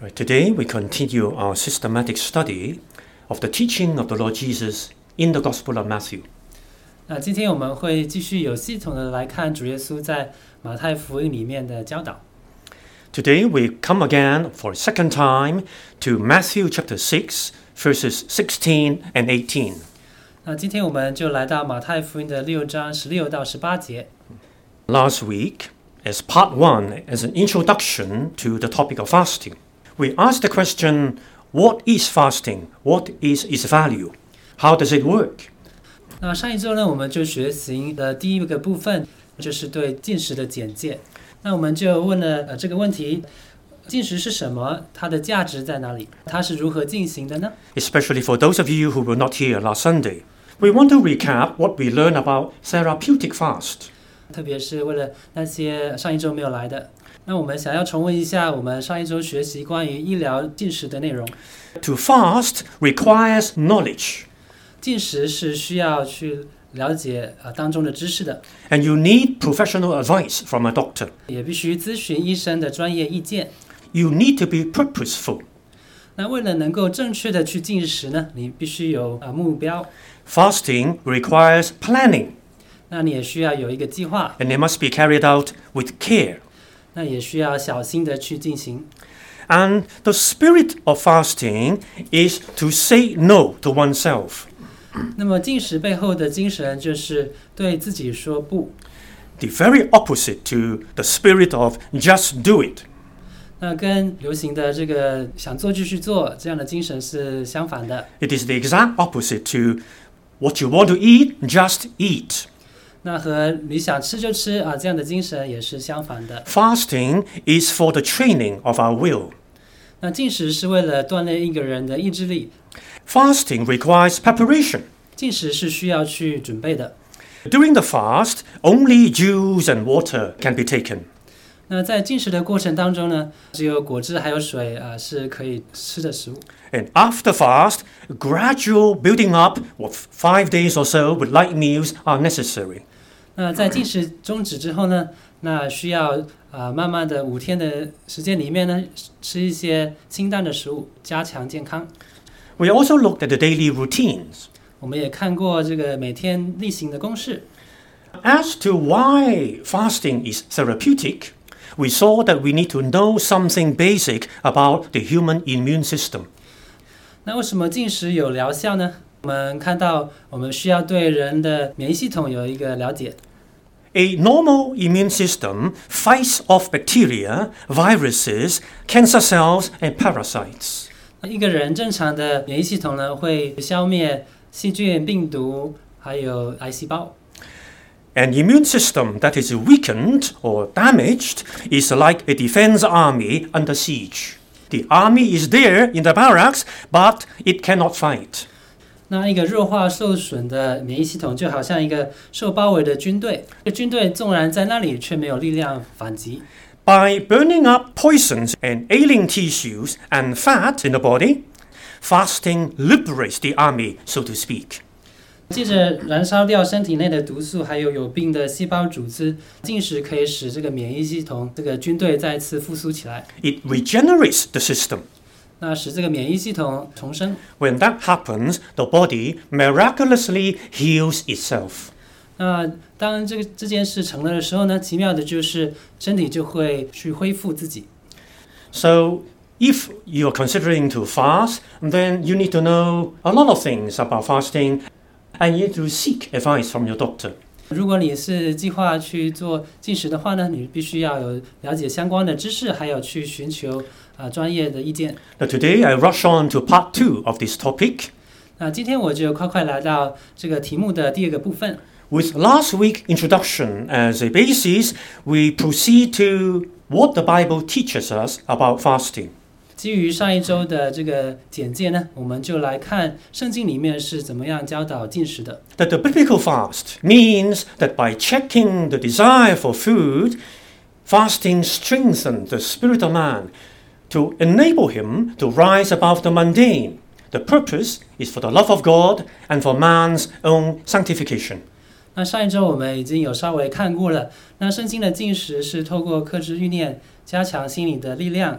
Today we continue our systematic study of the teaching of the Lord Jesus in the Gospel of Matthew. 那今天我们会继续有系统的来看主耶稣在马太福音里面的教导。 Today we come again for a second time to Matthew chapter 6, verses 16 and 18. 那今天我们就来到马太福音的6章16到18节。 Last week, as part 1, as an introduction to the topic of fasting, we asked the question, what is fasting? What is its value? How does it work? 那上一周呢，我们就学习的第一个部分就是对禁食的简介。那我们就问了这个问题：禁食是什么？它的价值在哪里？它是如何进行的呢？ Especially for those of you who were not here last Sunday, we want to recap what we learned about therapeutic fast. 特别是为了那些上一周没有来的，那我们想要重温一下我们上一周学习关于医疗禁食的内容。 To fast requires knowledge. 禁食是需要去了解当中的知识的， And you need professional advice from a doctor. 也必须咨询医生的专业意见。 You need to be purposeful. 那为了能够正确的去禁食呢，你必须有目标， Fasting requires planning, 那你也需要有一个计划， and it must be carried out with care. 那也需要小心的去进行。 And the spirit of fasting is to say no to oneself. 那么禁食背后的精神就是对自己说不， The very opposite to the spirit of just do it. 那跟流行的这个想做就去做这样的精神是相反的。 It is the exact opposite to what you want to eat, just eat. 那和你想吃就吃这样的精神也是相反的。 Fasting is for the training of our will. 那禁食是为了锻炼一个人的意志力， Fasting requires preparation. 禁食是需要去准备的。 During the fast, only juice and water can be taken. 那在禁食的过程当中呢，只有果汁还有水是可以吃的食物。 And after fast, gradual building up of 5 days or so with light meals are necessary. 那在禁食终止之后呢，那需要慢慢的5天的时间里面呢，吃一些清淡的食物，加强健康。 We also looked at the daily routines. 我们也看过这个每天例行的公式。 As to why fasting is therapeutic, we saw that we need to know something basic about the human immune system. 那为什么禁食有疗效呢？我们看到我们需要对人的免疫系统有一个了解。 A normal immune system fights off bacteria, viruses, cancer cells, and parasites. 一个人正常的免疫系统呢，会消灭细菌、病毒，还有癌细胞。 An immune system that is weakened or damaged is like a defense army under siege. The army is there in the barracks, but it cannot fight. 那一个弱化受损的免疫系统，就好像一个受包围的军队。军队纵然在那里，却没有力量反击。 By burning up poisons and ailing tissues and fat in the body, fasting liberates the army, so to speak. 借着燃烧掉身体内的毒素，还有有病的细胞组织，禁食可以使这个免疫系统、这个军队再次复苏起来。 It regenerates the system. 那使这个免疫系统重生。 When that happens, the body miraculously heals itself. 那当这件事成了的时候呢，奇妙的就是身体就会去恢复自己。 So, if you're considering to fast, then you need to know a lot of things about fasting, and you need to seek advice from your doctor. 如果你是计划去做禁食的话呢，你必须要有了解相关的知识，还有去寻求专业的意见。 Now, today I rush on to part 2 of this topic. 那今天我就快来到这个题目的第2个部分。 With last week's introduction as a basis, we proceed to what the Bible teaches us about fasting. 基于上一周的这个简介呢，我们就来看圣经里面是怎么样教导禁食的。 That the biblical fast means that by checking the desire for food, fasting strengthens the spirit of man to enable him to rise above the mundane. The purpose is for the love of God and for man's own sanctification. 那上一周我们已经有稍微看过了，那圣经的禁食是透过克制欲念，加强心理的力量，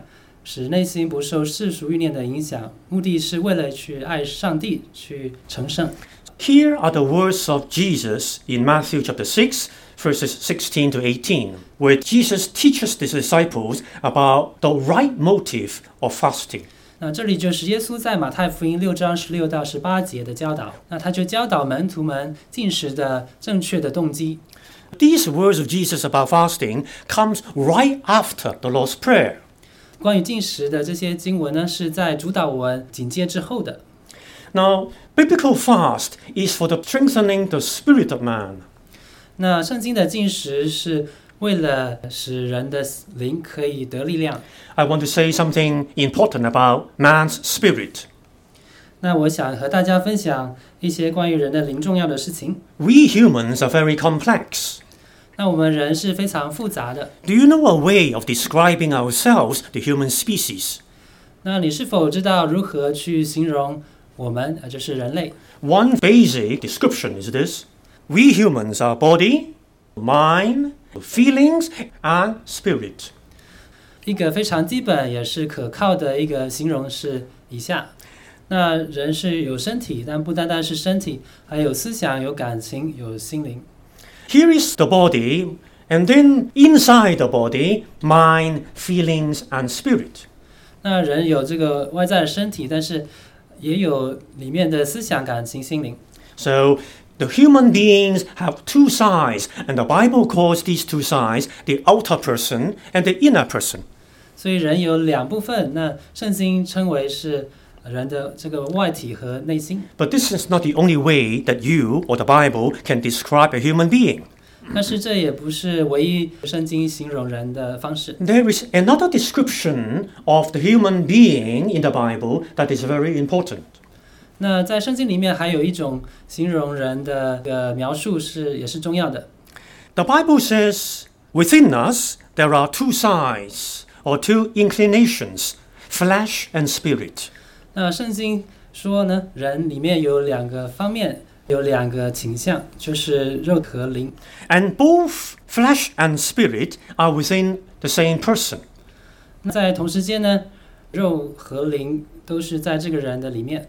使内心不受世俗欲念的影响，目的是为了去爱上帝，去成圣。 Here are the words of Jesus in Matthew chapter 6, verses 16 to 18, where Jesus teaches the disciples about the right motive of fasting. 那这里就是耶稣在马太福音6章16到18节的教导。那他就教导门徒们禁食的正确的动机。 These words of Jesus about fasting comes right after the Lord's Prayer. 关于禁食的这些经文呢，是在主导文紧接之后的。 Now, biblical fast is for the strengthening the spirit of man. 那圣经的禁食是为了使人的灵可以得力量。 I want to say something important about man's spirit. 那我想和大家分享一些关于人的灵重要的事情。 We humans are very complex. 那我们人是非常复杂的。 Do you know a way of describing ourselves, the human species? 那你是否知道如何去形容我们，就是人类？ One basic description is this. We humans are body, mind, feelings, and spirit. 一个非常基本也是可靠的一个形容是以下。那人是有身体，但不单单是身体，还有思想、有感情、有心灵。 Here is the body, and then inside the body, mind, feelings, and spirit. 那人有这个外在的身体，但是也有里面的思想、感情、心灵。 So, the human beings have two sides, and the Bible calls these two sides the outer person and the inner person. 所以人有两部分，那圣经称为是人的这个外体和内心。 But this is not the only way that you or the Bible can describe a human being. 但是这也不是唯一圣经形容人的方式。 There is another description of the human being in the Bible that is very important. 那在圣经里面还有一种形容人的描述也是重要的。 The Bible says, within us there are two sides or two inclinations, flesh and spirit. 那圣经说呢，人里面有两个方面，有两个倾向，就是肉和灵。 And both flesh and spirit are within the same person. 在同时间呢，肉和灵都是在这个人的里面。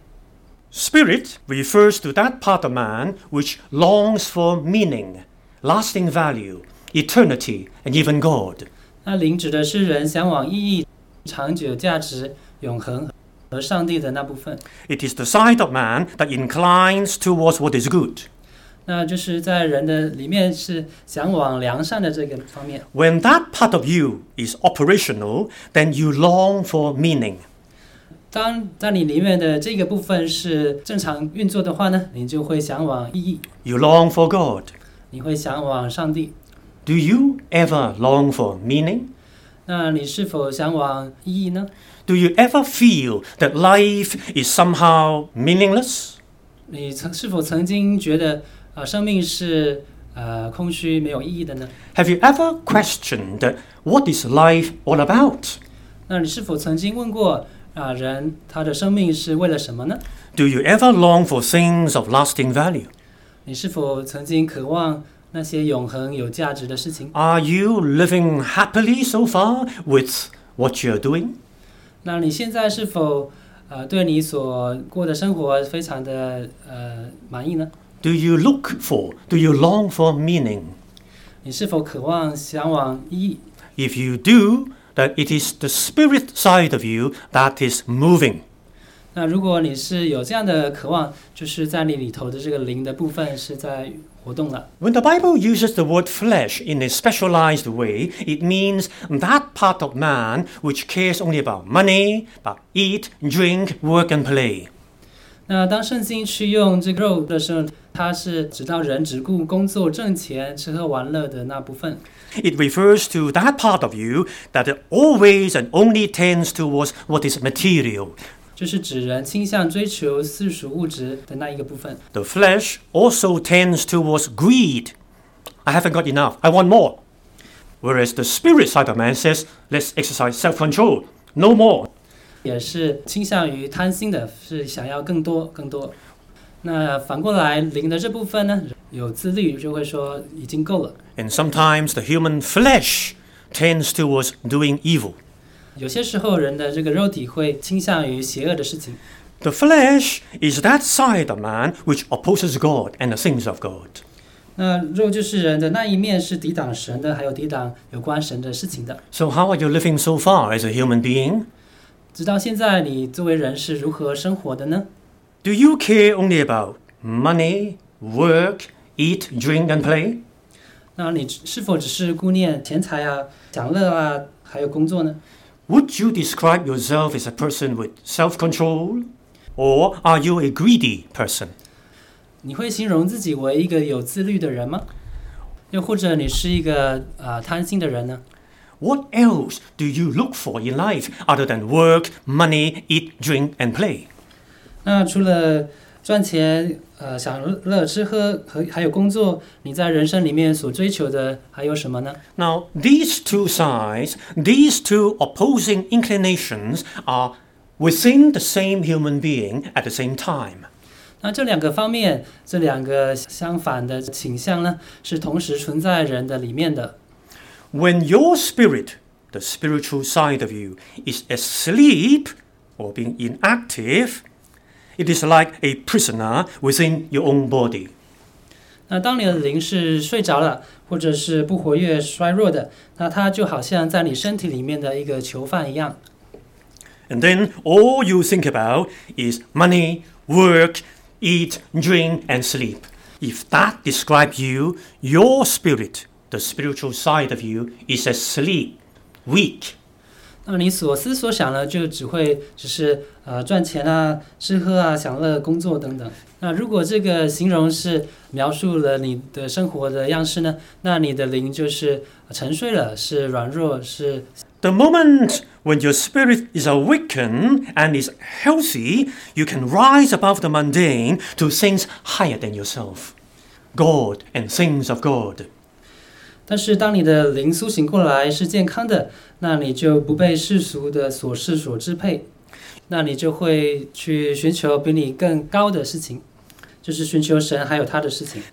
Spirit refers to that part of man which longs for meaning, lasting value, eternity, and even God. 那灵指的是人向往意义、长久价值、永恒和上帝的那部分。 It is the side of man that inclines towards what is good. 那就是在人的里面是向往良善的这个方面。 When that part of you is operational, then you long for meaning. 当在你里面的这个部分是正常运作的话呢，你就会向往意义， You long for God. 你会向往上帝。 Do you ever long for meaning? 那你是否向往意义呢？ Do you ever feel that life is somehow meaningless? 你是否曾经觉得生命是空虚没有意义的呢？ Have you ever questioned that what is life all about? 那你是否曾经问过人他的生命是为了什么呢？ Do you ever long for things of lasting value? 你是否曾经渴望那些永恒有价值的事情？ Are you living happily so far with what you're doing? 那你现在是否对你所过的生活非常的满意呢？ Do you long for meaning? 你是否渴望向往意义？ If you do, that it is the spirit side of you that is moving. 那如果你是有这样的渴望，就是在你里头的这个灵的部分是在活动了。 When the Bible uses the word flesh in a specialized way, it means that part of man which cares only about money, about eat, drink, work and play. 那当圣经去用这个肉的时候，它是指到人只顾工作挣钱、吃喝玩乐的那部分。 It refers to that part of you that always and only tends towards what is material. 就是指人倾向追求世俗物质的那一个部分。 The flesh also tends towards greed. I haven't got enough. I want more. Whereas the spirit side of man says, let's exercise self-control. No more. 也是倾向于贪心的，是想要更多更多。那反过来，灵的这部分呢，有自律就会说已经够了。 And sometimes the human flesh tends towards doing evil. 有些时候人的这个肉体会倾向于邪恶的事情。 The flesh is that side of man which opposes God and the things of God. 那肉就是人的那一面，是抵挡神的，还有抵挡有关神的事情的。 So how are you living so far as a human being? 直到现在，你作为人是如何生活的呢？ Do you care only about money, work, eat, drink, and play? 那你是否只是顾念钱财啊、享乐啊，还有工作呢？ Would you describe yourself as a person with self-control? Or are you a greedy person? 你会形容自己为一个有自律的人吗？又或者你是一个贪心的人呢？ What else do you look for in life other than work, money, eat, drink, and play? 那除了赚钱、享乐、吃喝和还有工作，你在人生里面所追求的还有什么呢？ Now, these two sides, these two opposing inclinations are within the same human being at the same time. 那这两个方面，这两个相反的倾向呢，是同时存在人的里面的。 When your spirit, the spiritual side of you, is asleep or being inactive, it is like a prisoner within your own body. 那当你的灵是睡着了，或者是不活跃、衰弱的，那它就好像在你身体里面的一个囚犯一样。 And then all you think about is money, work, eat, drink, and sleep. If that describes you, your spirit, the spiritual side of you, is asleep, weak. 那你所思所想呢，就只是赚钱啊、吃喝啊、享乐、工作等等。那如果这个形容是描述了你的生活的样式呢，那你的灵就是沉睡了，是软弱，是。 The moment when your spirit is awakened and is healthy, you can rise above the mundane to things higher than yourself, God and things of God. 但是当你的灵苏醒过来是健康的，那你就不被世俗的琐事所支配，那你就会去寻求比你更高的事情，就是寻求神还有他的事情。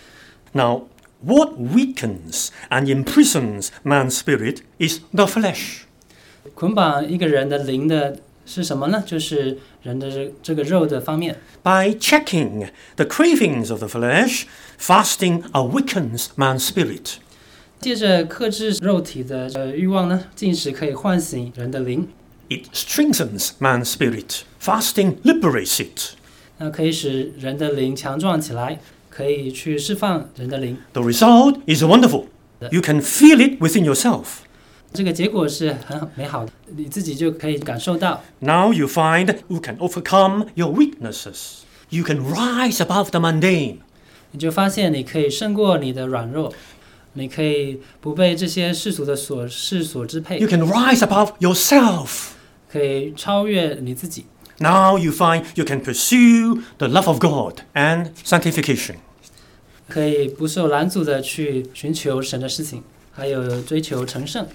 Now, what weakens and imprisons man's spirit is the flesh. 捆绑一个人的灵的是什么呢？就是人的这个肉的方面。 By checking the cravings of the flesh, fasting awakens man's spirit. 借着克制肉体的欲望呢，进食可以唤醒人的灵。 It strengthens man's spirit. Fasting liberates it. 那可以使人的灵强壮起来，可以去释放人的灵。 The result is wonderful. You can feel it within yourself. 这个结果是很美好的，你自己就可以感受到。 Now you find you can overcome your weaknesses. You can rise above the mundane. 你就发现你可以胜过你的软弱，你可以不被这些世俗的琐事所支配。 You can rise above yourself. 可以超越你自己。 Now you find you can pursue the love of God and sanctification. 可以不受拦阻的去寻求神的事情，还有追求成圣。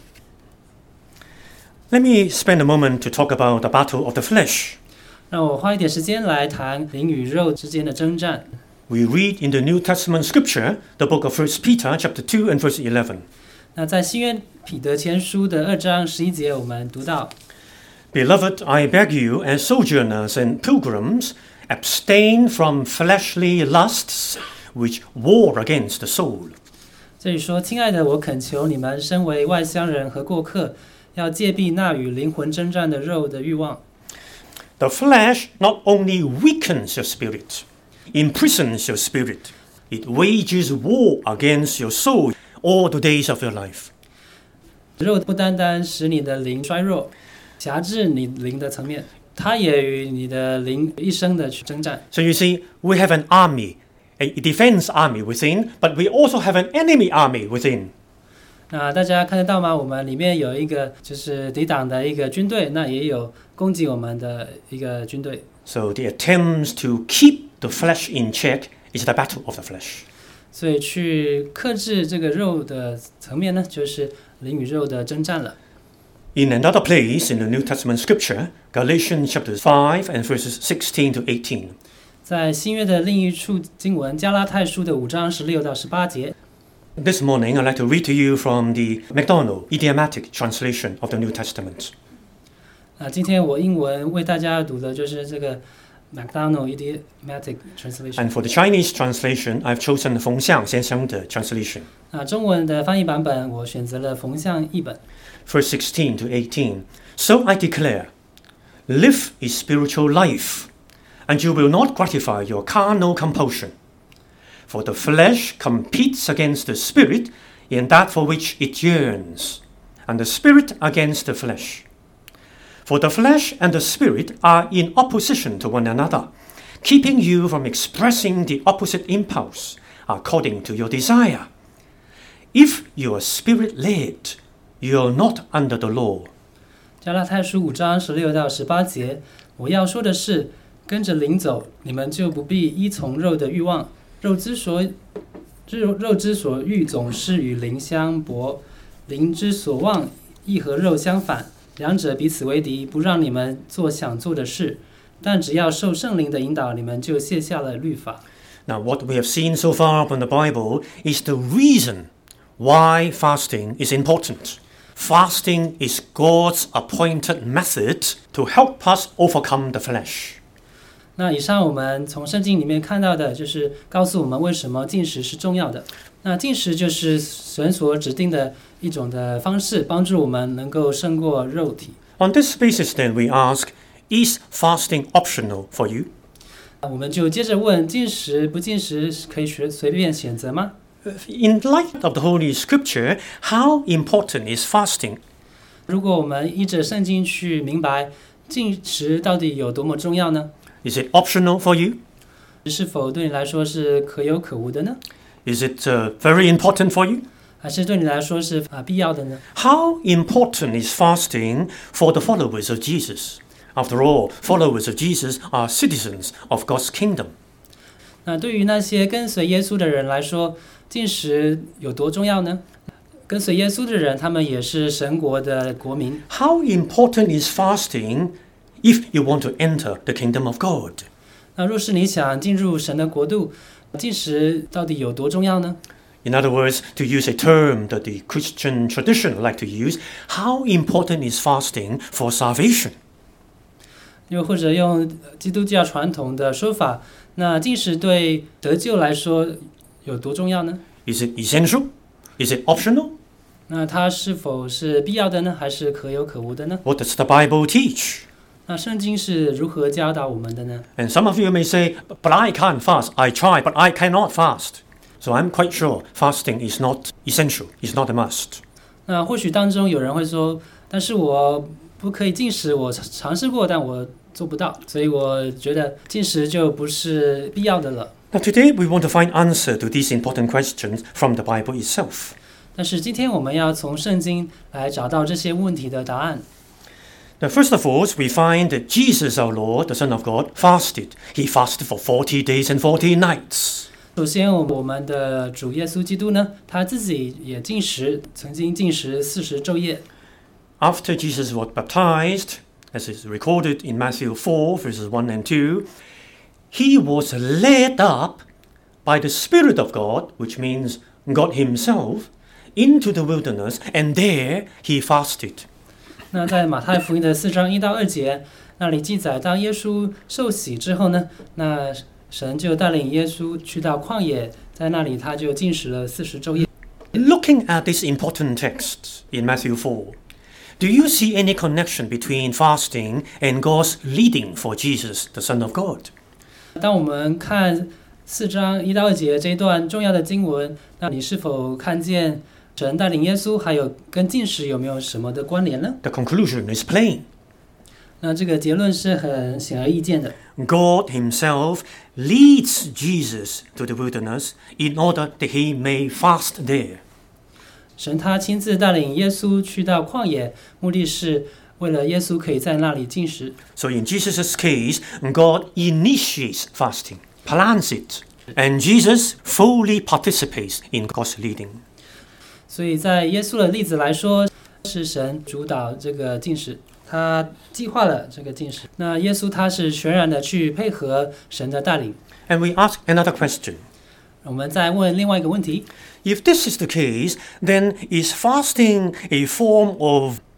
Let me spend a moment to talk about the battle of the flesh. 让我花一点时间来谈灵与肉之间的征战。 We read in the New Testament scripture, the book of 1 Peter chapter 2 and verse 11. 那在新约彼得前书的2章11节，我们读到。 Beloved, I beg you, as sojourners and pilgrims, abstain from fleshly lusts which war against the soul. 这里说，亲爱的，我恳求你们，身为外乡人和过客，要戒避那与灵魂征战的肉的欲望。 The flesh not only weakens your spirit, imprisons your spirit, it wages war against your soul all the days of your life. 肉不单单使你的灵衰弱，辖制你灵的层面，它也与你的灵一生的去征战。 So you see, we have an army, a defense army within, but we also have an enemy army within. 那大家看得到吗？我们里面有一个就是抵挡的一个军队，那也有攻击我们的一个军队。 So the attempts to keep the flesh in check is the battle of the flesh. 所以去克制这个肉的层面呢，就是灵与肉的征战了。 In another place in the New Testament scripture, Galatians chapter 5 and verses 16 to 18. 在新约的另一处经文，加拉太书的5章16到18节。 This morning, I'd like to read to you from the MacDonald idiomatic translation of the New Testament. 今天我英文为大家读的就是这个 McDonald Idiomatic Translation。 And for the Chinese translation, I've chosen 冯相先生的 translation. 中文的翻译版本我选择了冯相译本。 Verse 16 to 18. So I declare, live is spiritual life, and you will not gratify your carnal compulsion. For the flesh competes against the spirit in that for which it yearns, and the spirit against the flesh. For the flesh and the spirit are in opposition to one another, keeping you from expressing the opposite impulse according to your desire. If you are spirit-led, you are not under the law. 加拉太书5章16到18节，我要说的是，跟着灵走，你们就不必依从肉的欲望。肉之所欲，总是与灵相搏；灵之所望，亦和肉相反。两者彼此为敌，不让你们做想做的事。但只要受圣灵的引导，你们就卸下了律法。 Now, what we have seen so far from the Bible is the reason why fasting is important. Fasting is God's appointed method to help us overcome the flesh. 那以上我们从圣经里面看到的，就是告诉我们为什么禁食是重要的。那禁食就是神所指定的一种的方式，帮助我们能够胜过肉体。 On this basis, then, we ask, is fasting optional for you? 我们就接着问：禁食不禁食可以随便选择吗？ In light of the Holy Scripture, how important is fasting? 如果我们依着圣经去明白禁食到底有多么重要呢？ Is it optional for you? 是否对你来说是可有可无的呢？ Is it very important for you? 还是对你来说是必要的呢？ How important is fasting for the followers of Jesus? After all, followers of Jesus are citizens of God's kingdom. 那对于那些跟随耶稣的人来说，禁食有多重要呢？跟随耶稣的人，他们也是神国的国民。 How important is fasting if you want to enter the kingdom of God? 那若是你想进入神的国度，禁食到底有多重要呢？ In other words, to use a term that the Christian tradition like to use, how important is fasting for salvation? 又或者用基督教传统的说法，那禁食对得救来说有多重要呢？ Is it essential? Is it optional? 那它是否是必要的呢？还是可有可无的呢？ What does the Bible teach? 那圣经是如何教导我们的呢？ And some of you may say, but I can't fast. I try, but I cannot fast. So I'm quite sure fasting is not essential, is not a must. 那或许当中有人会说，但是我不可以禁食，我尝试过，但我做不到，所以我觉得禁食就不是必要的了。 Now today we want to find answer to these important questions from the Bible itself. 但是今天我们要从圣经来找到这些问题的答案。 Now first of all, we find that Jesus our Lord, the Son of God, fasted. He fasted for 40 days and 40 nights. 首先，我们的主耶稣基督呢，他自己也禁食，曾经禁食40昼夜。 After Jesus was baptized, as is recorded in Matthew 4, verses 1 and 2, he was led up by the Spirit of God, which means God himself, into the wilderness, and there he fasted. 那在马太福音的4章1到2节那里记载，当耶稣受洗之后呢，那神就带领耶稣去到旷野，在那里他就禁食了40昼夜。 Looking at this important text in Matthew 4, do you see any connection between fasting and God's leading for Jesus, the Son of God? 当我们看4章1到2节这一段重要的经文，那你是否看见神带领耶稣，还有跟禁食有没有什么的关联呢？ The conclusion is plain. 那这个结论是很显而易见的。 God himself leads Jesus to the wilderness in order that he may fast there. 神他亲自带领耶稣去到旷野，目的是为了耶稣可以在那里禁食。 So in Jesus' case, God initiates fasting, plans it, and Jesus fully participates in God's leading. 所以在耶稣的例子来说，是神主导这个禁食，他计划了这个禁食。那耶稣他是全然的去配合神的带领。 And we ask another question. 我们再问另外一个问题： If this is the case, then is fasting a form of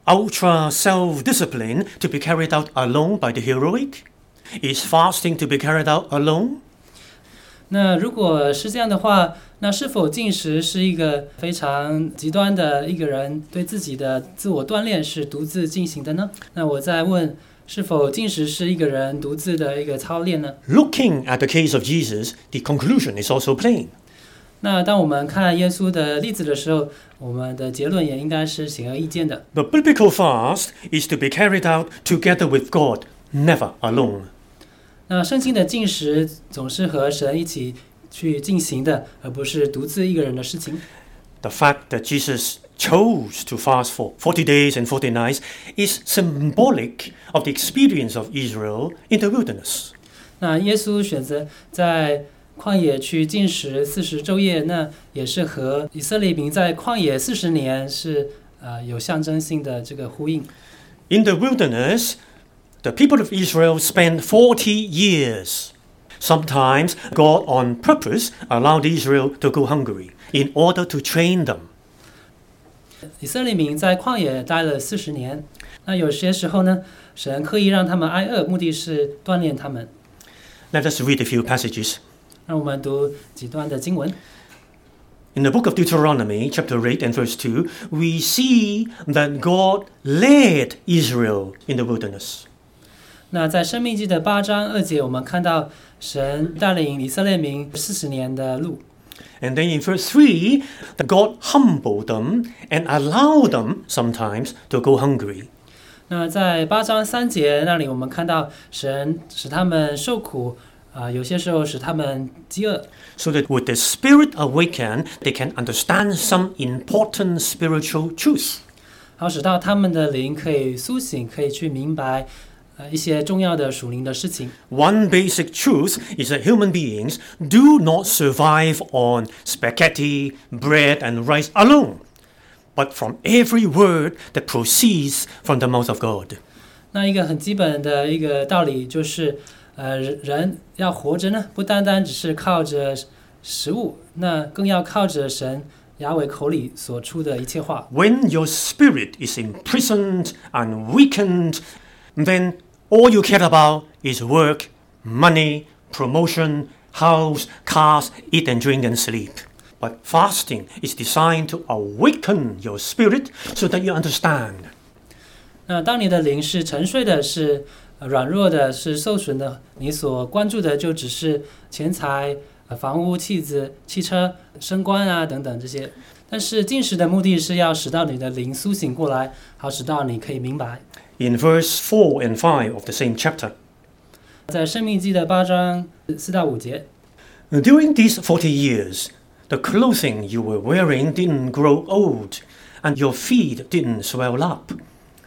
ultra self-discipline to be carried out alone by the heroic? Is fasting to be carried out alone? 那如果是这样的话，那是否进食是一个非常极端的一个人对自己的自我锻炼是独自进行的呢？那我再问，是否进食是一个人独自的一个操练呢？ Looking at the case of Jesus, the conclusion is also plain. 那当我们看耶稣的例子的时候，我们的结论也应该是显而易见的。 The biblical fast is to be carried out together with God, never alone. 那圣经的进食总是和神一起去进行的，而不是独自一个人的事情。 The fact that Jesus chose to fast for 40 days and 40 nights is symbolic of the experience of Israel in the wilderness. 那耶稣选择在旷野去进食40昼夜，那也是和以色列民在旷野40年是有象征性的这个呼应。 In the wilderness, the people of Israel spent 40 years. Sometimes God on purpose allowed Israel to go hungry in order to train them. 以色列民在旷野待了40年，那有些时候呢，神刻意让他们挨饿，目的是锻炼他们。 Let us read a few passages. 让我们读几段的经文。 In the book of Deuteronomy, chapter 8 and verse 2, we see that God led Israel in the wilderness. 那在申命记的8章2节，我们看到神带领以色列民40年的路。 And then in verse 3, that God humbled them and allowed them sometimes to go hungry. 那在8章3节那里，我们看到神使他们受苦，有些时候使他们饥饿。 So that with the Spirit awakened, they can understand some important spiritual truth. 好使到他们的灵可以苏醒，可以去明白一些重要的属灵的事情。 One basic truth is that human beings do not survive on spaghetti, bread, and rice alone, but from every word that proceeds from the mouth of God. 那一个很基本的一个道理就是，人要活着呢，不单单只是靠着食物，那更要靠着神雅伟口里所出的一切话。 When your spirit is imprisoned and weakened, then all you care about is work, money, promotion, house, cars, eat and drink and sleep. But fasting is designed to awaken your spirit so that you understand. 那当你的灵是沉睡的，是软弱的，是受损的，你所关注的就只是钱财、房屋、妻子、汽车、升官啊等等这些。但是进食的目的是要使到你的灵苏醒过来，好使到你可以明白。 In verse 4 and 5 of the same chapter, 在申命记的8章4到5节， during these 40 years, the clothing you were wearing didn't grow old, and your feet didn't swell up.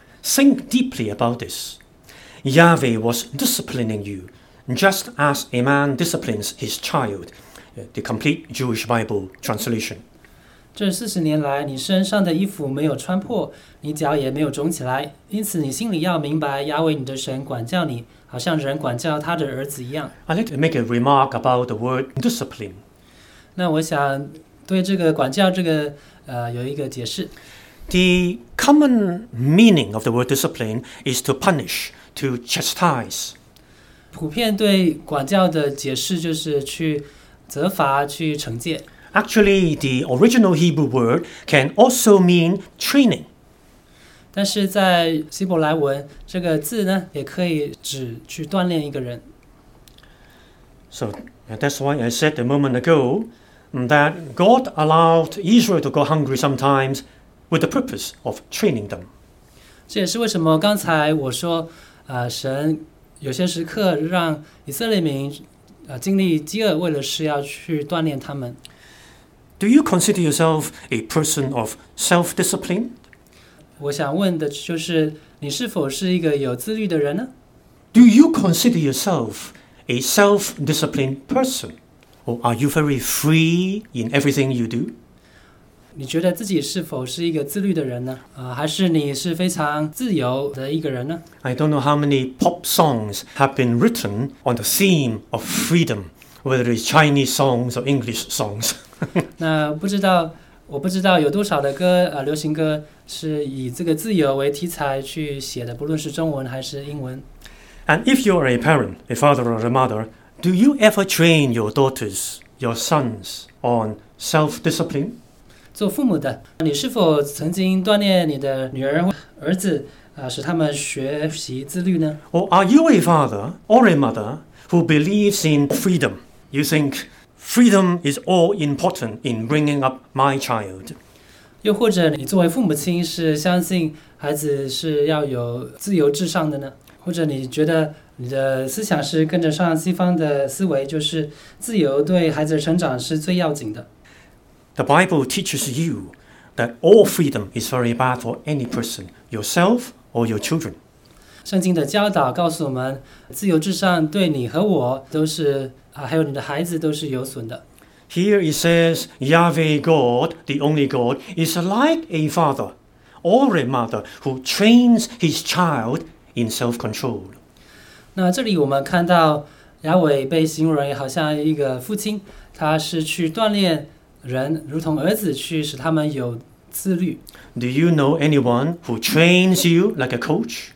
Think deeply about this. Yahweh was disciplining you, just as a man disciplines his child. The complete Jewish Bible translation. 这40年来，你身上的衣服没有穿破，你脚也没有肿起来，因此你心里要明白，雅伟你的神管教你，好像人管教他的儿子一样。 I'd like to make a remark about the word discipline. 那我想对这个管教这个有一个解释。 The common meaning of the word discipline is to punish, to chastise. 普遍对管教的解释就是去责罚、去惩戒。 Actually, the original Hebrew word can also mean training. 但是在希伯来文这个字呢，也可以指去锻炼一个人。 So that's why I said a moment ago that God allowed Israel to go hungry sometimes with the purpose of training them. 这也是为什么刚才我说，神有些时刻让以色列民经历饥饿，为了是要去锻炼他们。 Do you consider yourself a person of self-discipline? 我想问的就是，你是否是一个有自律的人呢？ Do you consider yourself a self-disciplined person? Or are you very free in everything you do? 你觉得自己是否是一个自律的人呢？还是你是非常自由的一个人呢？ I don't know how many pop songs have been written on the theme of freedom, whether it's Chinese songs or English songs. 那我不知道有多少的歌流行歌是以这个自由为题材去写的，不论是中文还是英文。 And if you are a parent, a father or a mother, do you ever train your daughters, your sons on self-discipline? 做父母的，你是否曾经锻炼你的女儿或儿子使他们学习自律呢？ Or are you a father or a mother who believes in freedom? You think freedom is all important in bringing up my child. 又或者你作为父母亲是相信孩子是要有自由至上的呢？或者你觉得你的思想是跟着上西方的思维，就是自由对孩子的成长是最要紧的？ The Bible teaches you that all freedom is very bad for any person, yourself or your children. 圣经的教导告诉我们，自由至上对你和我都是还有你的孩子都是有损的。 Here it says, Yahweh God, the only God, is like a father or a mother who trains his child in self-control. 那这里我们看到亚伟被形容为好像一个父亲，他是去锻炼人，如同儿子去使他们有自律。 Do you know anyone who trains you like a coach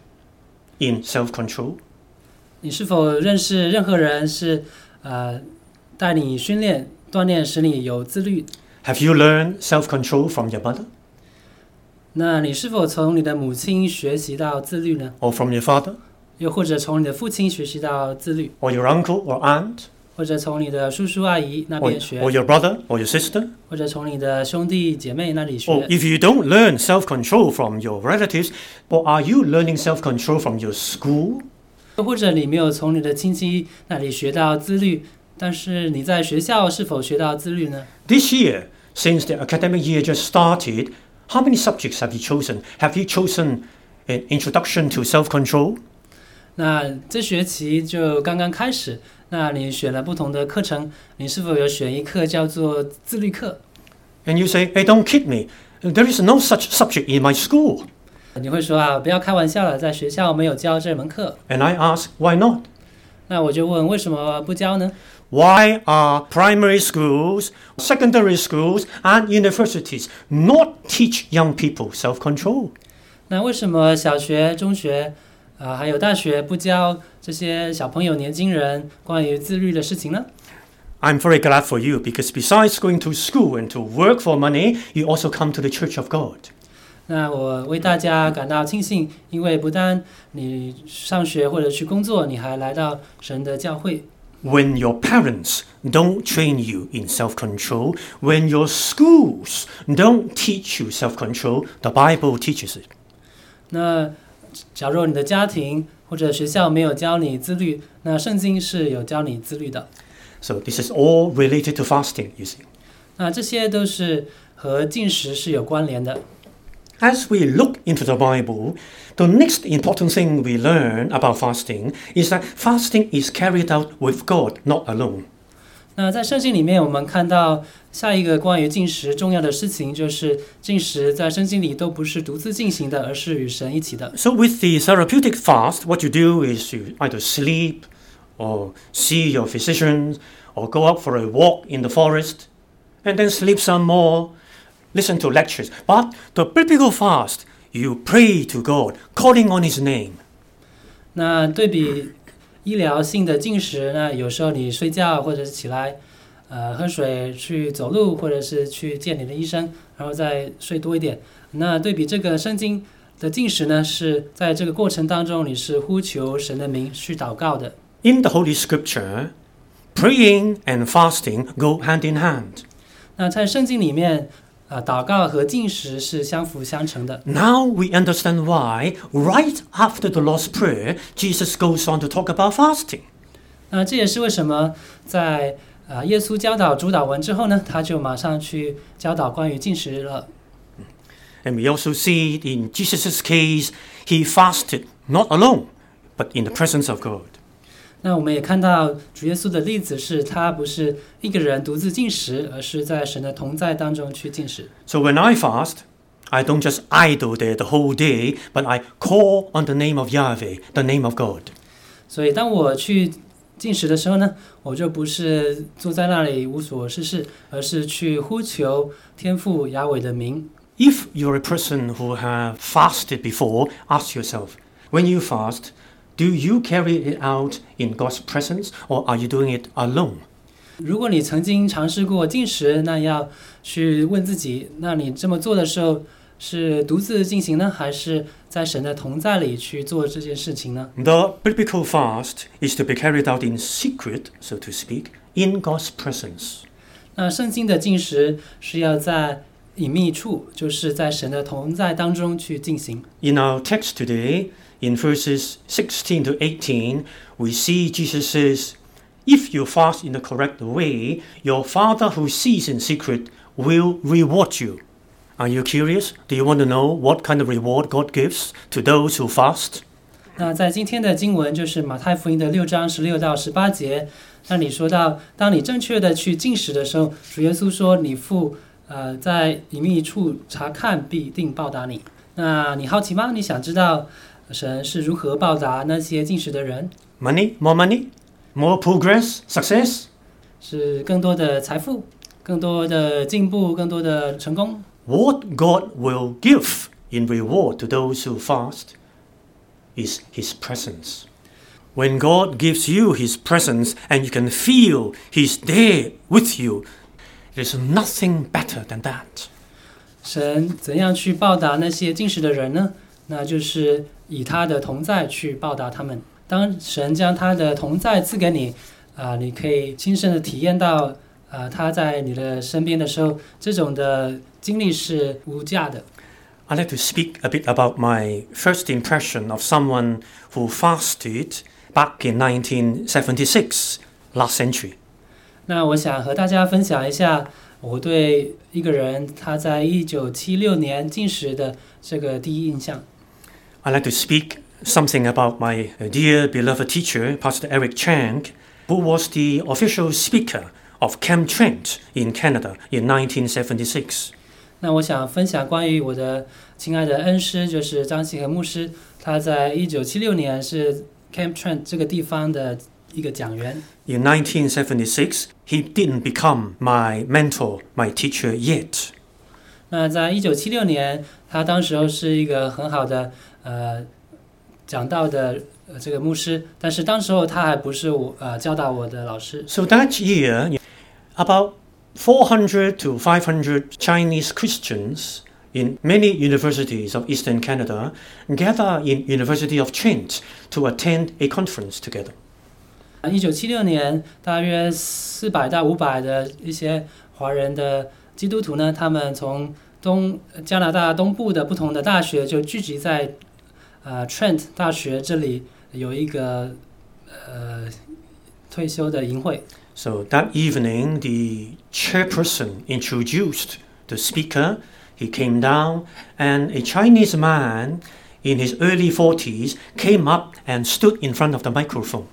in self-control? 你是否认识任何人是带你训练、锻炼，使你有自律？ Have you learned self-control from your mother 那你是否从你的母亲学习到自律呢？ or from your father 又或者从你的父亲学习到自律， or your uncle or aunt 或者从你的叔叔阿姨那 or 边学， your brother or your sister? 或者从你的兄弟姐妹那里学。 Or if you don't learn self-control from your relatives, or are you learning self-control from your school? 又或者你没有从你的亲戚那里学到自律，但是你在学校是否学到自律呢？ This year, since the academic year just started, how many subjects have you chosen? Have you chosen an introduction to self-control? 那这学期就刚刚开始，那你选了不同的课程，你是否有选一课叫做自律课？ And you say, hey, don't kid me. There is no such subject in my school. 你会说不要开玩笑了，在学校没有教这门课。 And I ask, why not? 那我就问，为什么不教呢？ Why are primary schools, secondary schools, and universities not teach young people self-control? 那为什么小学、中学还有大学不教这些小朋友、年轻人关于自律的事情呢？ I'm very glad for you because besides going to school and to work for money, you also come to the Church of God. 那我为大家感到庆幸，因为不但你上学或者去工作，你还来到神的教会。 When your parents don't train you in self-control, when your schools don't teach you self-control, the Bible teaches it. 那假如你的家庭或者学校没有教你自律，那圣经是有教你自律的。 So this is all related to fasting, you see. 那这些都是和进食是有关联的。 As we look into the Bible, the next important thing we learn about fasting is that fasting is carried out with God, not alone. 那在圣经里面，我们看到下一个关于进食重要的事情，就是进食在圣经里都不是独自进行的，而是与神一起的。 So with the therapeutic fast, what you do is you either sleep or see your physician or go out for a walk in the forest and then sleep some more, listen to lectures. But the biblical fast, you pray to God, calling on His name. 那对比医疗性的进食，那有时候你睡觉或者是起来，喝水、去走路，或者是去见你的医生，然后再睡多一点。那对比这个圣经的进食呢，是在这个过程当中，你是呼求神的名去祷告的。 In the Holy Scripture, praying and fasting go hand in hand. 那在圣经里面，祷告和进食是相辅相成的。 Now we understand why, right after the Lord's Prayer, Jesus goes on to talk about fasting. 那这也是为什么在耶稣教导主祷文之后呢，他就马上去教导关于进食了。 And we also see in Jesus' case, he fasted not alone, but in the presence of God. 那我们也看到主耶稣的例子是，他不是一个人独自进食，而是在神的同在当中去进食。 So when I fast, I don't just idle there the whole day, but I call on the name of Yahweh, the name of God. 所以当我去进食的时候呢，我就不是坐在那里无所事事，而是去呼求天父雅伟的名。 If you're a person who have fasted before, ask yourself, when you fast, do you carry it out in God's presence or are you doing it alone? 如果你曾经尝试过禁食，那要去问自己，那你这么做的时候是独自进行呢，还是在神的同在里去做这件事情呢？ The biblical fast is to be carried out in secret, so to speak, in God's presence. 那圣经的禁食是要在隐秘处，就是在神的同在当中去进行。 In our text today, in verses 16 to 18, we see Jesus says, If you fast in the correct way, your Father who sees in secret will reward you. Are you curious? Do you want to know what kind of reward God gives to those who fast? 那在今天的经文就是马太福音的6章16到18节，那里说到，当你正确的去禁食的时候，主耶稣说，你父在隐秘处查看，必定报答你。那你好奇吗？你想知道神是如何报答那些禁食的人？ Money, more progress, success? 是更多的财富，更多的进步，更多的成功。 What God will give in reward to those who fast is His presence. When God gives you His presence and you can feel He's there with you, there's nothing better than that. 神怎样去报答那些禁食的人呢？那就是以他的同在去报答他们。当神将他的同在赐给你，你可以亲身的体验到，他在你的身边的时候，这种的经历是无价的。 I'd like to speak a bit about my first impression of someone who fasted back in 1976, last century. 那我想和大家分享一下我对一个人他在1976年禁食的这个第一印象。 I'd like to speak something about my dear beloved teacher, Pastor Eric Chang, who was the official speaker of Camp Trent in Canada in 1976. 那我想分享关于我的亲爱的恩师，就是张启和牧师，他在1976年是 Camp Trent 这个地方的一个讲员。 In 1976, he didn't become my mentor, my teacher yet. 那在1976年，他当时候是一个很好的讲道的这个牧师，但是当时候他还不是我教导我的老师。 So that year, about 400 to 500 Chinese Christians in many universities of Eastern Canada gather in University of Trent to attend a conference together. 1976年，大约400到500的一些华人的基督徒呢，他们从加拿大东部的不同的大学就聚集在Trent 大学这里有一个退休的营会。 So that evening, the chairperson introduced the speaker. He came down, and a Chinese man in his early 40s came up and stood in front of the microphone.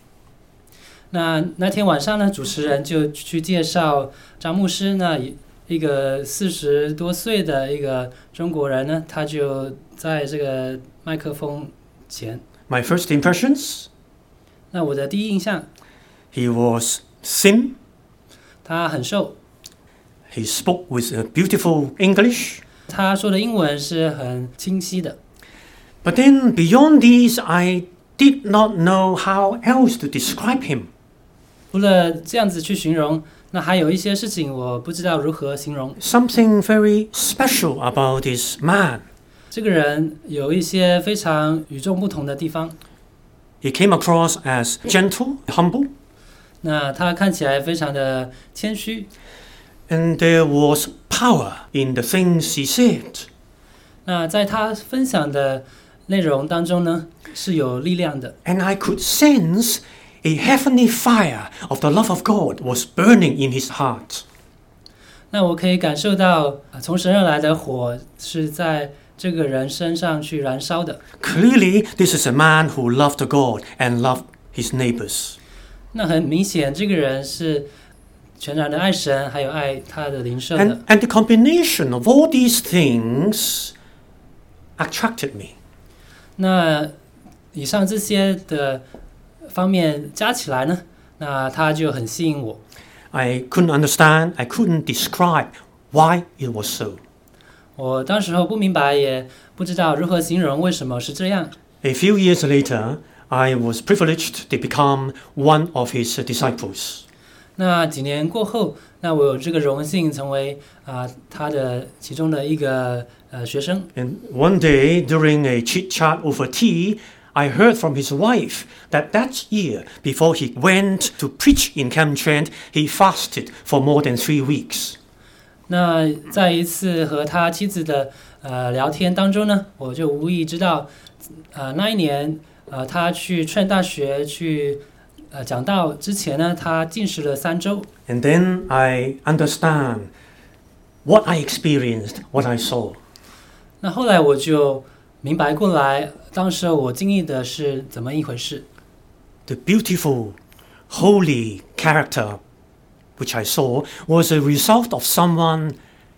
那天晚上呢，主持人就去介绍张牧师。那一个40多岁的一个中国人呢，他就在这个麦克风前。 My first impressions? 那我的第一印象 He was thin. 他很瘦。 He spoke with a beautiful English. 他说的英文是很清晰的。 But then beyond these, I did not know how else to describe him. 除了这样子去形容，那还有一些事情我不知道如何形容。 Something very special about this man. 这个人有一些非常与众不同的地方。 He came across as gentle, humble. 那他看起来非常的谦虚。 And there was power in the things he said. 那在他分享的内容当中呢，是有力量的。 And I could sense a heavenly fire of the love of God was burning in his heart. 那我可以感受到从神而来的火是在这个人身上去燃烧的。 Clearly, this is a man who loved God and loved his neighbors. 那很明显，这个人是全然的爱神，还有爱他的邻舍的。 And the combination of all these things attracted me. 那以上这些的方面加起来呢，那他就很吸引我。 I couldn't understand, I couldn't describe why it was so. 我当时候不明白，也不知道如何形容为什么是这样。 A few years later, I was privileged to become one of his disciples. 那几年过后，那我有这个荣幸成为他的其中的一个学生。 And one day, during a chit-chat over tea, I heard from his wife that year, before he went to preach in Cam Trent, he fasted for more than 3 weeks. 那在一次和他妻子的聊天当中呢，我就无意知道，那一年他去Trent大学去讲道之前呢，他禁食了3周。 And then I understand what I experienced, what I saw. 那后来我就明白过来，当时我经历的是怎么一回事。 The beautiful, holy character which I saw was a result of someone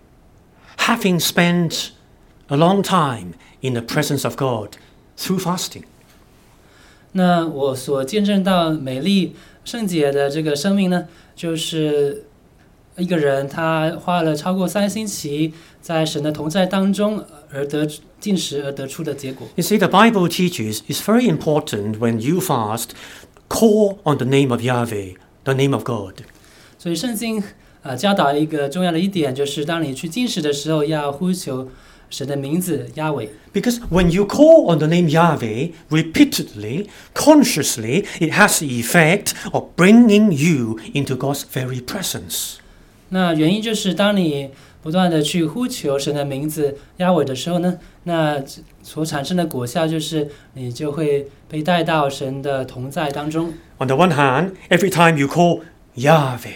having spent a long time in the presence of God through fasting. 那我所见证到美丽圣洁的这个生命呢，就是一个人他花了超过3星期在神的同在当中而禁食而得出的结果。 You see, the Bible teaches it's very important when you fast, call on the name of Yahweh, the name of God. 所以圣经教导一个重要的一点，就是当你去禁食的时候，要呼求神的名字亚伟。 Because when you call on the name Yahweh repeatedly, consciously, it has the effect of bringing you into God's very presence. 那原因就是当你不断的去呼求神的名字亚伟的时候呢，那所产生的果效就是你就会被带到神的同在当中。 On the one hand, every time you call Yahweh,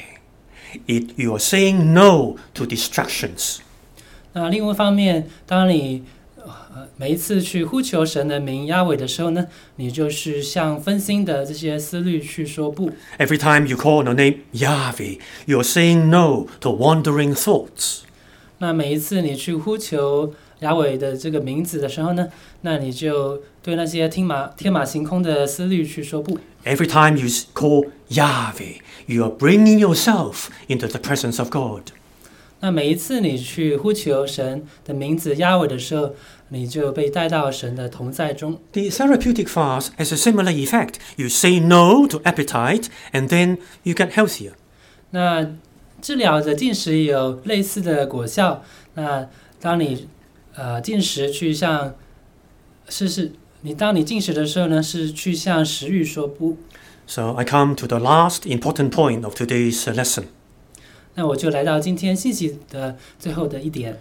you are saying no to distractions. 那另外一方面，当你每一次去呼求神的名亚伟的时候呢，你就是向分心的这些思虑去说不。 Every time you call on the name Yahweh, you are saying no to wandering thoughts. 那每一次你去呼求亚伟的这个名字的时候呢，那你就对那些天马行空的思虑去说不。 Every time you call Yahweh, you are bringing yourself into the presence of God. 那每一次你去呼求神的名字亚伟的时候，你就被带到神的同在中。 The therapeutic fast has a similar effect. You say no to appetite, and then you get healthier. 那治疗的禁食也有类似的果效。那当你禁食去向当你禁食的时候呢，是去向食欲说不。 So I come to the last important point of today's lesson. 那我就来到今天信息的最后的一点。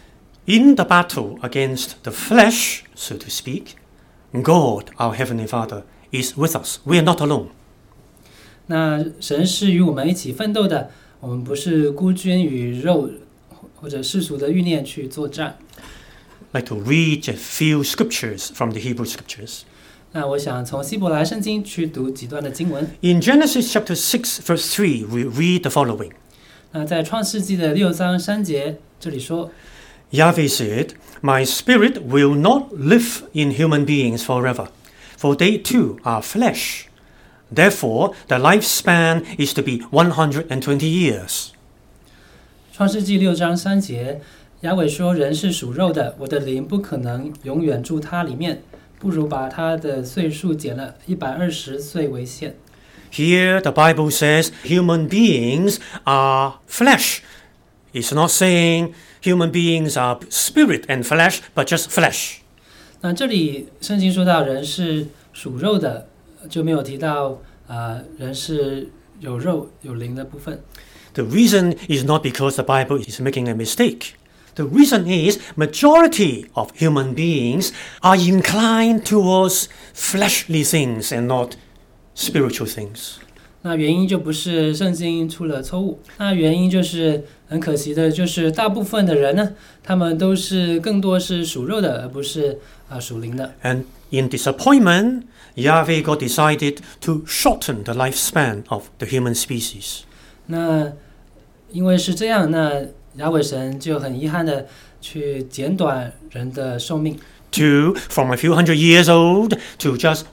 In the battle against the flesh, so to speak, God, our Heavenly Father, is with us. We are not alone. 那神是与我们一起奋斗的，我们不是孤军与肉或者世俗的欲念去作战。 I'd like to read a few scriptures from the Hebrew scriptures. 那我想从希伯来圣经去读几段的经文。 In Genesis chapter 6, verse 3, we read the following. 那在创世纪的6章3节这里说 Yahweh said, My spirit will not live in human beings forever, for they too are flesh. Therefore, the lifespan is to be 120 years. 创世纪6章3节，亚伟说：“人是属肉的，我的灵不可能永远住他里面，不如把他的岁数减了120岁为限。” Here the Bible says human beings are flesh. It's not saying human beings are spirit and flesh, but just flesh. 那这里圣经说到人是属肉的，就没有提到人是有肉有灵的部分。 The reason is not because the Bible is making a mistake. The reason is majority of human beings are inclined towards fleshly things and not spiritual things. 那原因就不是圣经出了错误，那原因就是很可惜的，就是大部分的人呢，他们都是更多是属肉的，而不是属灵的。 And in disappointment, Yahweh God decided to shorten the lifespan of the human species. 那因为是这样，那亚伟神就很遗憾的去减短人的寿命。 From a few hundred years old to just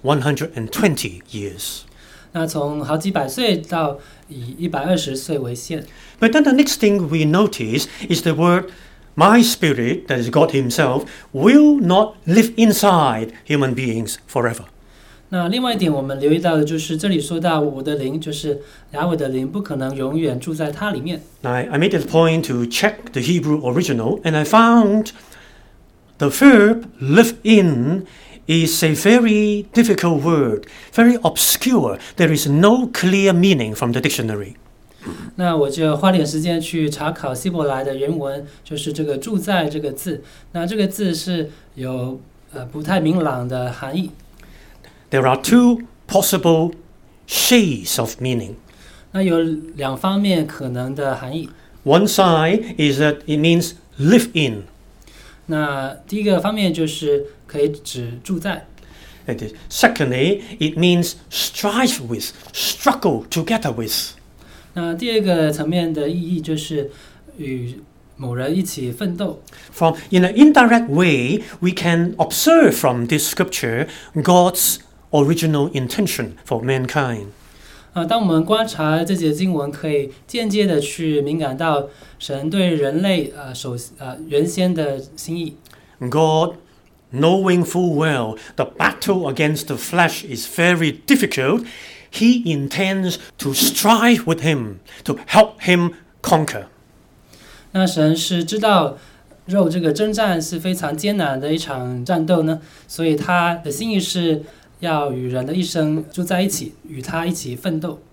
120 years. 那从好几百岁到以120岁为限。 But then the next thing we notice is the word My spirit, that is God himself, will not live inside human beings forever. 那另外一点，我们留意到的就是这里说到我的灵，就是雅伟的灵，不可能永远住在他里面。 I made it a point to check the Hebrew original, and I found the verb live in is a very difficult word, very obscure. There is no clear meaning from the dictionary. 那我就花点时间去查考希伯来的原文，就是这个住在这个字。那这个字是有不太明朗的含义。 There are two possible shades of meaning. 那有两方面可能的含义。 One side is that it means live in. 那第一个方面就是可以指住在。 And secondly, it means strive with, struggle together with. 那第二个层面的意义就是与某人一起奋斗。 In an indirect way, we can observe from this scripture God's original intention for mankind. 当我们观察这节经文，可以间接的去敏感到神对人类原先的心意。 God, knowing full well the battle against the flesh is very difficult, he intends to strive with him, to help him conquer. 那神是知道肉这个征战是非常艰难的一场战斗呢，所以他的心意是要与人的一生住在一起，与他一起奋斗。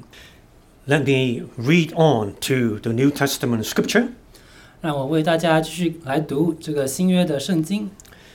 Let me read on to the New Testament scripture. 让我为大家继续来读这个新约的圣经。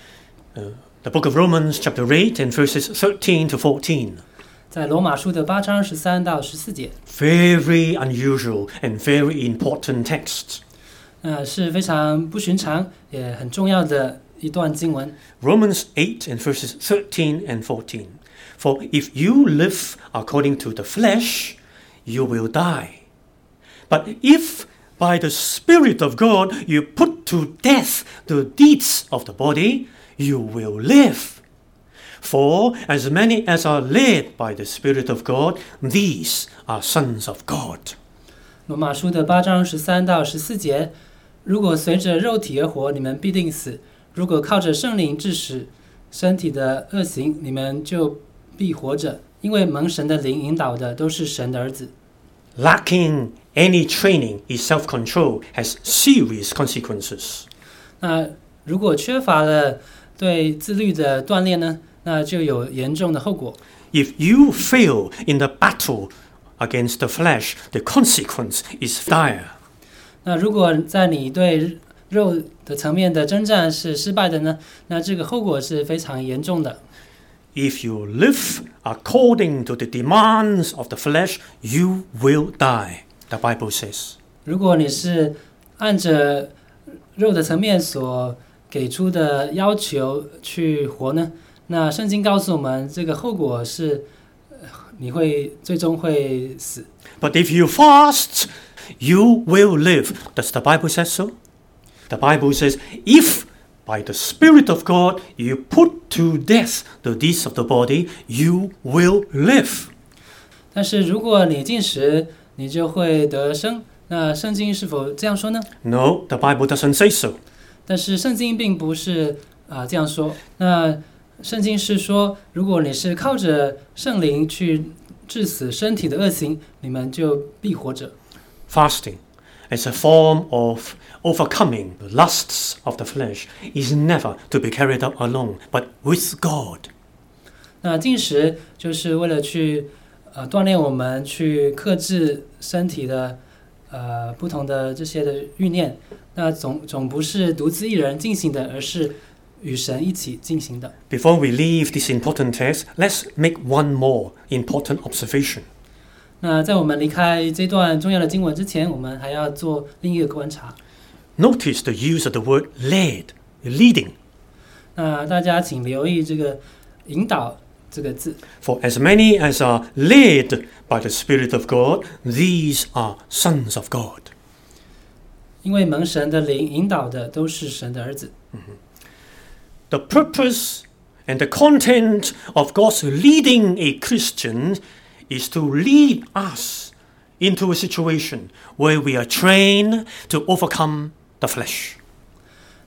The book of Romans chapter 8 and verses 13 to 14. 在罗马书的8章13到14节。 Very unusual and very important text. 是非常不寻常也很重要的一段经文。 Romans 8 and verses 13 and 14. For if you live according to the flesh, you will die. But if by the Spirit of God you put to death the deeds of the body, you will live. For as many as are led by the Spirit of God, these are sons of God. 罗马书的8章13到14节，如果随着肉体而活，你们必定死；如果靠着圣灵致死身体的恶行，你们就必活着。因为蒙神的灵引导的都是神的儿子。 Lacking any training in self-control has serious consequences. 那如果缺乏了对自律的锻炼呢，那就有严重的后果。 If you fail in the battle against the flesh, the consequence is dire. 那如果在你对肉的层面的征战是失败的呢，那这个后果是非常严重的。 If you live according to the demands of the flesh, you will die, the Bible says. 如果你是按着肉的层面所给出的要求去活呢，那圣经告诉我们，这个后果是你会最终会死。 But if you fast, you will live. Does the Bible say so? The Bible says, if by the Spirit of God you put to death the deeds of the body, you will live. 但是如果你禁食，你就会得生。那圣经是否这样说呢？ No, the Bible doesn't say so. 但是圣经并不是这样说。那圣经是说，如果你是靠着圣灵去致死身体的恶行，你们就必活着。 Fasting, as a form of overcoming the lusts of the flesh, is never to be carried out alone, but with God. 那禁食就是为了去锻炼我们去克制身体的不同的这些的欲念。那总不是独自一人进行的，而是与神一起进行的。 Before we leave this important text, let's make one more important observation. 那在我们离开这段重要的经文之前，我们还要做另一个观察。 Notice the use of the word led, leading. 那大家请留意这个引导这个字。 For as many as are led by the Spirit of God, these are sons of God. 因为蒙神的灵引导的都是神的儿子。 The purpose and the content of God's leading a Christian is to lead us into a situation where we are trained to overcome the flesh.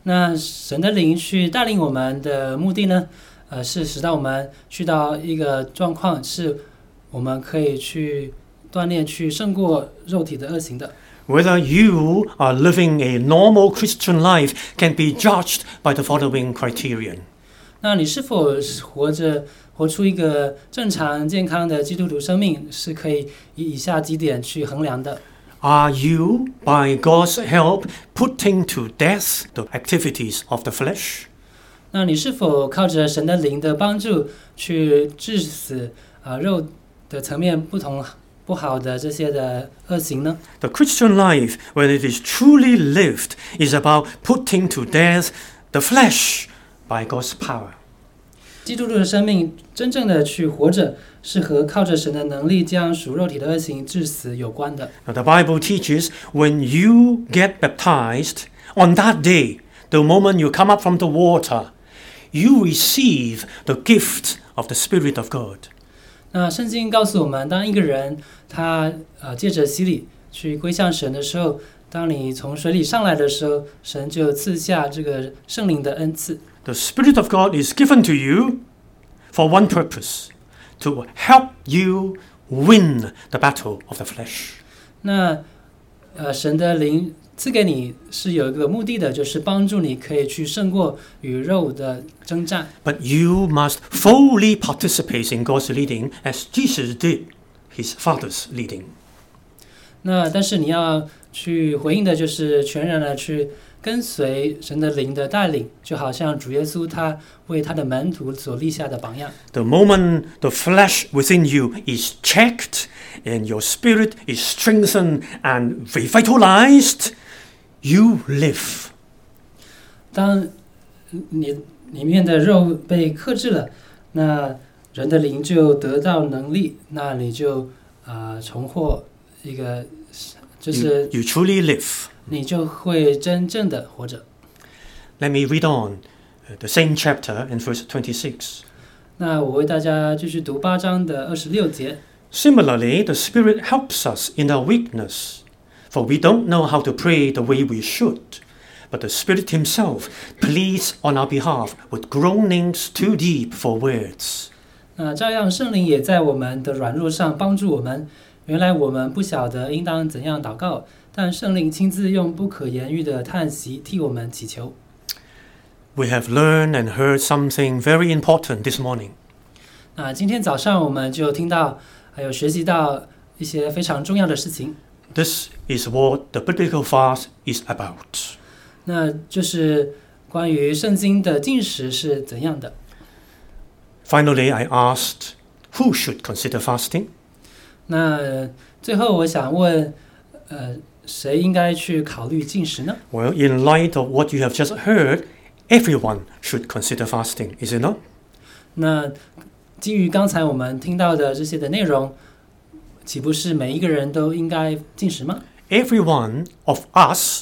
那神的灵去带领我们的目的呢，是使到我们去到一个状况，是我们可以去锻炼，去胜过肉体的恶行的。 Whether you are living a normal Christian life can be judged by the following criterion. 那你是否活出一个正常健康的基督徒生命，是可以以以下几点去衡量的。 Are you, by God's help, putting to death the activities of the flesh? 那你是否靠着神的灵的帮助去致死肉的层面不好的这些的恶行呢？ The Christian life, when it is truly lived, is about putting to death the flesh by God's power. 基督徒的生命真正的去活着，是和靠着神的能力将属肉体的恶行致死有关的。 Now, the Bible teaches when you get baptized, on that day, the moment you come up from the water, you receive the gift of the Spirit of God. 那圣经告诉我们，当一个人他借着洗礼去归向神的时候，当你从水里上来的时候，神就赐下这个圣灵的恩赐。 The Spirit of God is given to you for one purpose, to help you win the battle of the flesh. 那神的灵赐给你是有一个目的的，就是帮助你可以去胜过与肉的征战。 But you must fully participate in God's leading as Jesus did his Father's leading. 那但是你要去回应的就是全然的去跟随神的灵的带领，就好像主耶稣他为他的门徒所立下的榜样。 The moment the flesh within you is checked and your spirit is strengthened and revitalized, you live. 当你里面的肉被克制了，那人的灵就得到能力，那你就重获一个，就是 You truly live. 你就会真正的活着。 Let me read on the same chapter in verse 26. 那我为大家继续读8章的26节。 Similarly, the Spirit helps us in our weakness, for we don't know how to pray the way we should, but the Spirit Himself pleads on our behalf with groanings too deep for words. 那照样，圣灵也在我们的软弱上帮助我们。原来我们不晓得应当怎样祷告，但圣灵亲自用不可言喻的叹息替我们祈求。 We have learned and heard something very important this morning. 那今天早上我们就听到，还有学习到一些非常重要的事情。 This is what the biblical fast is about. 那就是关于圣经的禁食是怎样的。 Finally, I asked, who should consider fasting? 那最后我想问，谁应该去考虑禁食呢？ Well, in light of what you have just heard, everyone should consider fasting, is it not? 那基于刚才我们听到的这些的内容，岂不是每一个人都应该禁食吗？ Every one of us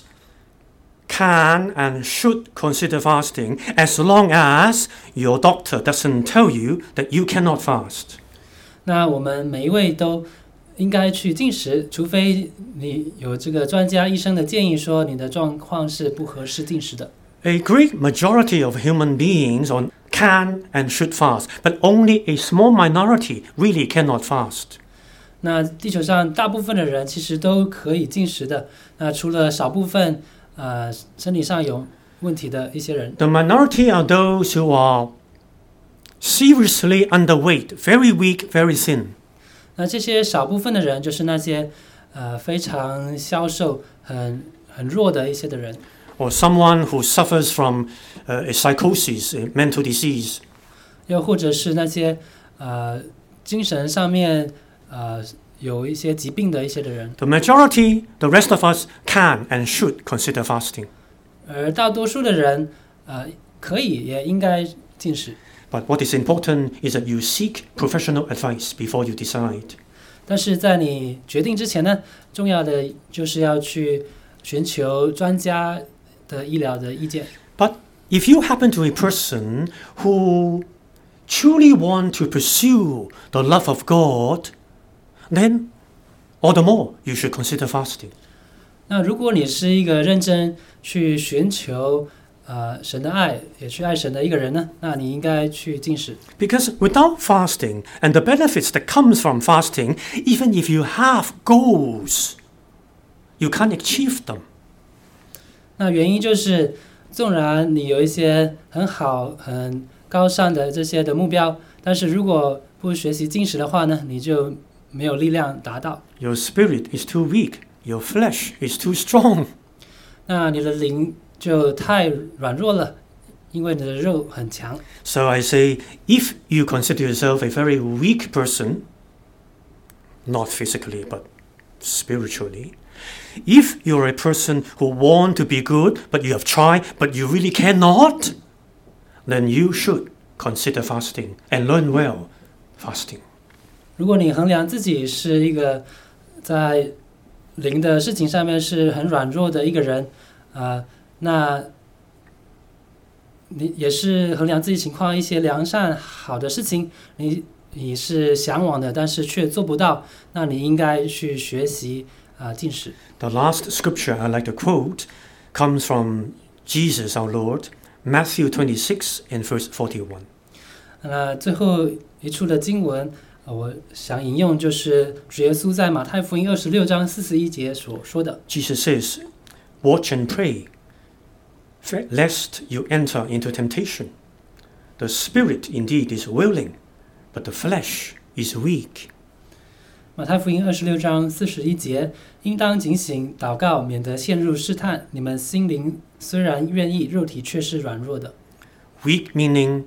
can and should consider fasting as long as your doctor doesn't tell you that you cannot fast. 那我们每一位都应该去禁食，除非你有这个专家医生的建议说你的状况是不合适禁食的。 A great majority of human beings can and should fast, but only a small minority really cannot fast. 那地球上大部分的人其实都可以禁食的，那除了少部分身体上有问题的一些人。 The minority are those who are seriously underweight, very weak, very thin. 那这些少部分的人就是那些非常消瘦、很弱的一些的人。 Or someone who suffers from a psychosis, a mental disease. 又或者是那些精神上面有一些疾病的一些的人。 The majority, the rest of us, can and should consider fasting. 而大多数的人可以也应该禁食。 But what is important is that you seek professional advice before you decide. 但是在你决定之前呢，重要的就是要去寻求专家的医疗的意见。 But if you happen to be a person who truly want to pursue the love of God, then all the more you should consider fasting. 那如果你是一个认真去寻求神的爱，也去爱神的一个人呢，那你应该去禁食。 Because without fasting and the benefits that comes from fasting, even if you have goals, you can't achieve them. 那原因就是，纵然你有一些很好、很高尚的这些的目标，但是如果不学习禁食的话呢，你就没有力量达到。 Your spirit is too weak. Your flesh is too strong. 那你的灵就太软弱了，因为你的肉很强。 So I say, if you consider yourself a very weak person, not physically but spiritually, if you're a person who want to be good but you have tried but you really cannot, then you should consider fasting and learn well fasting. 如果你衡量自己是一个在灵的事情上面是很软弱的一个人，那你也是衡量自己情况一些良善好的事情，你是向往的，但是却做不到，那你应该去学习禁食。 The last scripture I like to quote comes from Jesus our Lord, Matthew 26 and verse 41. 那最后一处的经文，我想引用就是主耶稣在马太福音26章41节所说的。 Jesus says, "Watch and pray, lest you enter into temptation. The spirit indeed is willing, but the flesh is weak." 马太福音26章41节，应当警醒祷告，免得陷入试探。你们心灵虽然愿意，肉体却是软弱的。 Weak meaning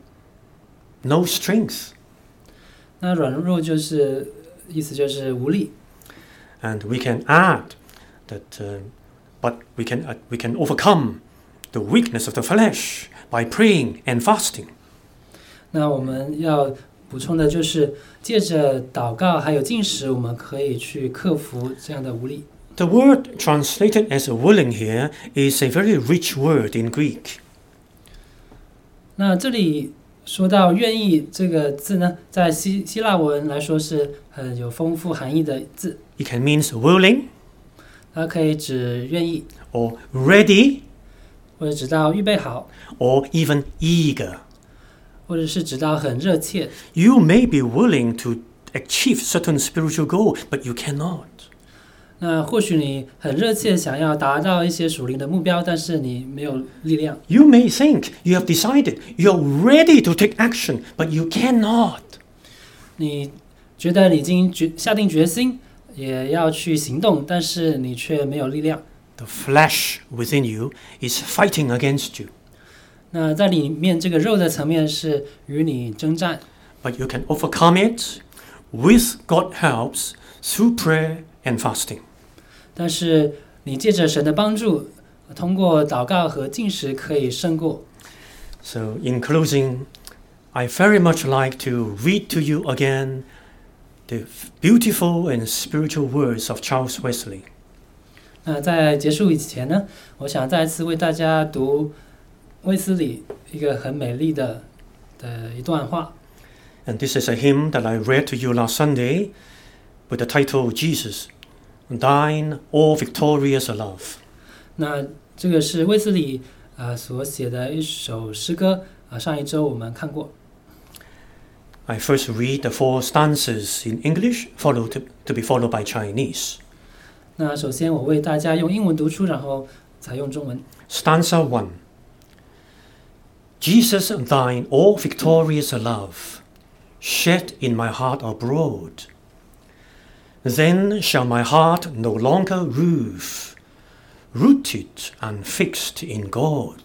no strength. 那软弱就是意思就是无力。 And we can add that, but we can overcome the weakness of the flesh by praying and fasting. 那我们要补充的就是，借着祷告还有禁食，我们可以去克服这样的无力。 The word translated as willing here is a very rich word in Greek. 那这里说到愿意这个字呢，在希腊文来说是很有丰富含义的字。 It can mean willing, 它可以指愿意， or ready, 或者指到预备好， or even eager. 或者是指到很热切。 You may be willing to achieve certain spiritual goal, but you cannot. 那或许你很热切想要达到一些属灵的目标，但是你没有力量。 You may think you have decided, you're ready to take action, but you cannot. 你觉得你已经下定决心，也要去行动，但是你却没有力量。 The flesh within you is fighting against you, 那在里面这个肉的层面是与你征战， but you can overcome it with God's helps through prayer and fasting. 但是你借着神的帮助，通过祷告和禁食可以胜过。 So in closing, I very much like to read to you again the beautiful and spiritual words of Charles Wesley. 那在结束以前呢，我想再次为大家读卫斯理一个很美丽的一段话。 And this is a hymn that I read to you last Sunday with the title Jesus, Thine all victorious love. 那这个是卫斯理所写的一首诗歌上一周我们看过。 I first read the 4 stanzas in English, to be followed by Chinese. 那首先我为大家用英文读出，然后才用中文。 Stanza 1. Jesus, thine all victorious love, shed in my heart abroad. Then shall my heart no longer rove, rooted and fixed in God.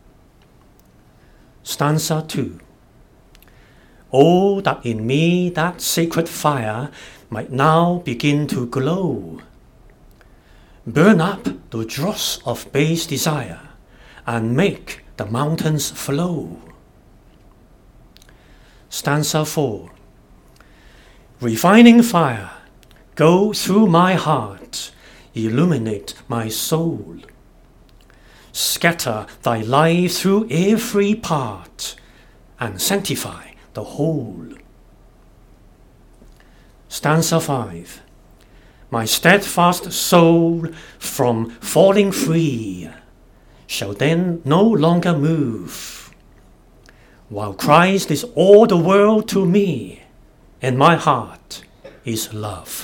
Stanza 2. Oh, that in me that sacred fire might now begin to glow. Burn up the dross of base desire and make the mountains flow. Stanza 4. Refining fire, go through my heart, illuminate my soul. Scatter thy life through every part, and sanctify the whole. Stanza 5. My steadfast soul from falling free shall then no longer move, while Christ is all the world to me, and my heart is love.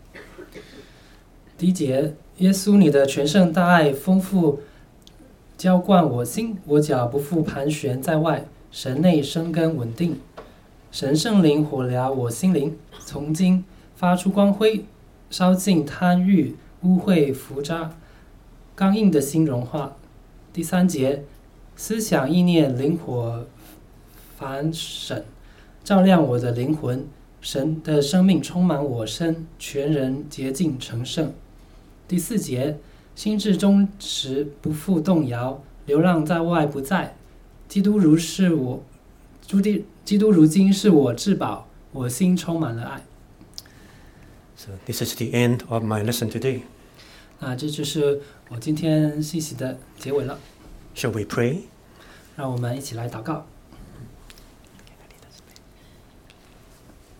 第一节，耶稣，你的全胜大爱丰富浇灌我心，我脚不复盘旋在外，神内生根稳定。神圣灵火燎我心灵，从今发出光辉，烧尽贪欲污秽浮渣，刚硬的心融化。第三节，思想意念灵火反省，照亮我的灵魂，神的生命充满我身，全人洁净成圣。第四节，心智忠实不复动摇，流浪在外不在，基督如今是我至宝，我心充满了爱。 So this is the end of my lesson today. 那这就是我今天信息的结尾了。 Shall we pray? 让我们一起来祷告。